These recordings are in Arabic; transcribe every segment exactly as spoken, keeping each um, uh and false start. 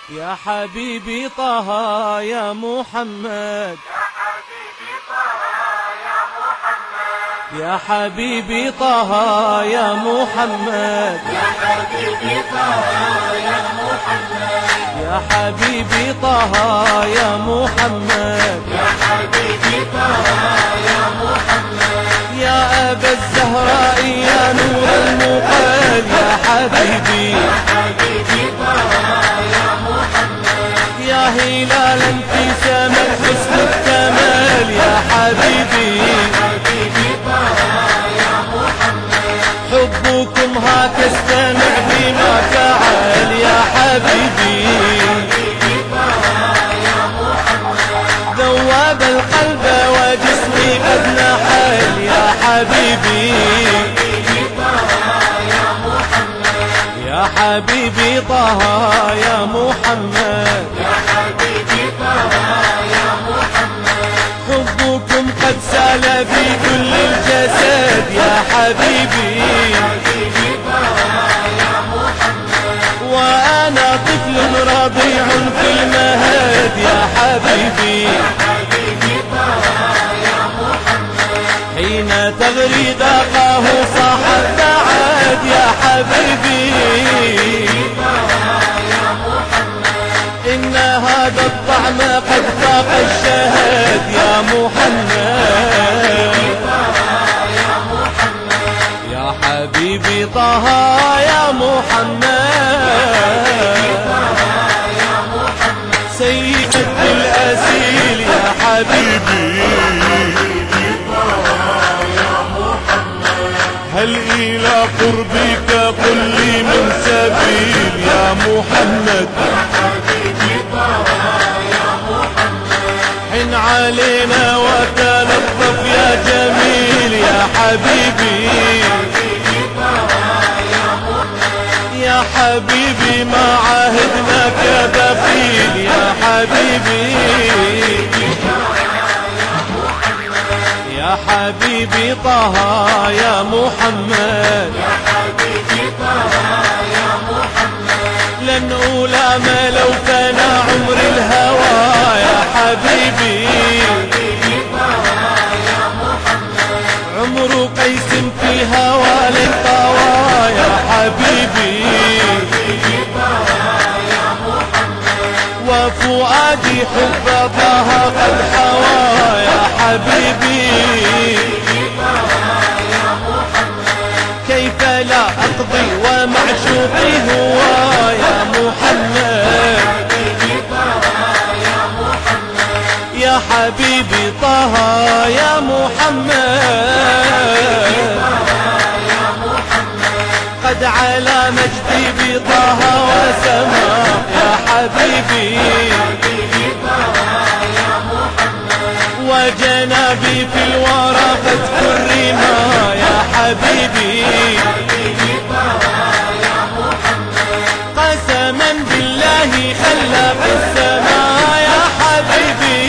يا حبيبي طه يا محمد، يا حبيبي طه يا محمد، يا حبيبي طه يا محمد، يا حبيبي طه يا محمد، يا حبيبي طه يا محمد، يا أبا الزهراء يا نور المقال يا حبيبي، يا حبيبي طه يا محمد، يا هلالا في سماء حسن الكمال يا حبيبي، حبيبي طه يا محمد، حبكم هاك استمع بما فعل يا حبيبي، حبيبي طه يا محمد، ذوب القلب وجسمي قد نحل يا حبيبي، حبيبي طه يا محمد، يا حبيبي طه يا محمد، يا حبيبي طه يا محمد، حبكم قد سال في كل الجسد يا حبيبي، حبيبي طه يا محمد، وأنا طفل رضيع في المهد يا حبيبي، حبيبي طه يا محمد، حين تغري دقاه صاح الثعاد يا حبيبي، يا محمد، إن هذا الطعم قد فاق الشهد يا محمد، يا محمد، يا حبيبي طه يا محمد، يا محمد، سيد الأسيل يا حبيبي، هل إلى قربك قل لي من سبيل يا محمد، حبيبي طه يا محمد، حن علينا وتلطف يا جميل يا حبيبي، حبيبي طه يا محمد، يا حبيبي ما عهدنا كبخيل يا حبيبي، يا حبيبي طه يا محمد، يا حبيبي طه يا محمد، لن أولام لو كان عمر الهوى يا حبيبي، حبيبي طه يا محمد، عمر قيس في هوى لن طوى يا حبيبي، حبيبي طه يا محمد، وفؤادي حب طه قد حوى يا حبيبي، يا محمد، كيف لا أقضي ومعشوقي هو يا محمد، حبيبي طه يا محمد، يا حبيبي طه يا محمد، يا محمد، قد على مجدي بطه وسما يا حبيبي، حبيبي طه يا محمد، وجنابي في الورى قد كرما يا حبيبي، حبيبي طه يا محمد، قسما بالله خلق السماء يا حبيبي،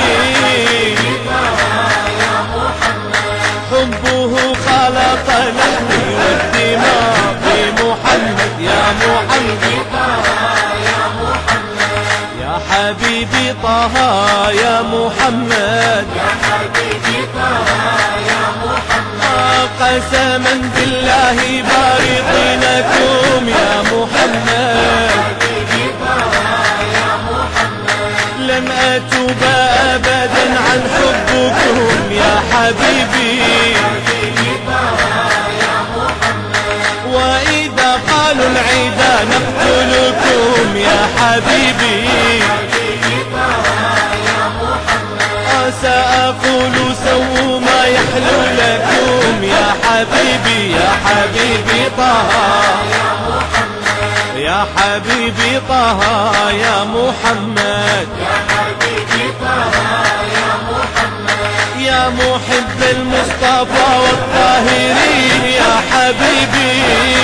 يا محمد، حبه خلق لحمي والدماء بمحمد يا محمد، يا محمد، يا حبيبي طه يا محمد، يا حبيبي طه يا محمد، قسما بالله بارقينكم يا محمد، حبيبي طه يا محمد، لن أتوب أبدا عن حبكم يا حبيبي، حبيبي طه يا محمد، وإذا قالوا العدا نقتلكم يا حبيبي، حبيبي طه يا محمد، سأقول سووا ما يحلو لكم يا حبيبي، يا حبيبي طه يا محمد، يا حبيبي طه يا محمد، يا حبيبي طه يا محمد، يا محب المصطفى والطاهرين يا حبيبي،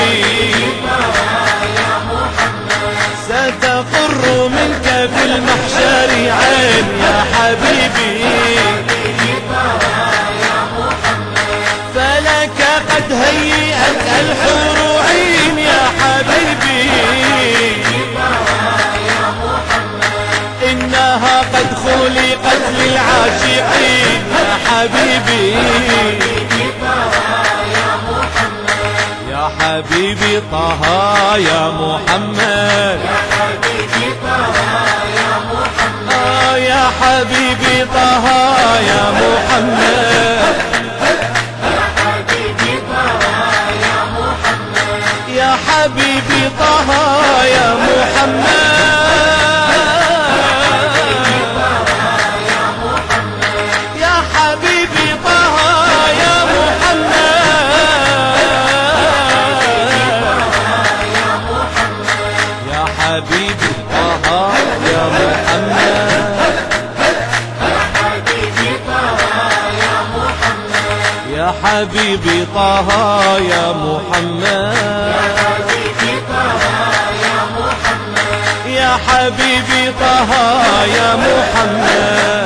يا محمد، ستفر منك في المحشر عين يا حبيبي، حبيبي طه يا محمد، فلك قد هيئت الحور عين يا حبيبي، يا محمد، طه يا محمد يا حبيبي طه يا محمد آه يا حبيبي طه يا محمد يا حبيبي طه يا محمد يا حبيبي طه يا محمد يا حبيبي طه يا محمد يا حبيبي طه يا محمد يا حبيبي طه يا محمد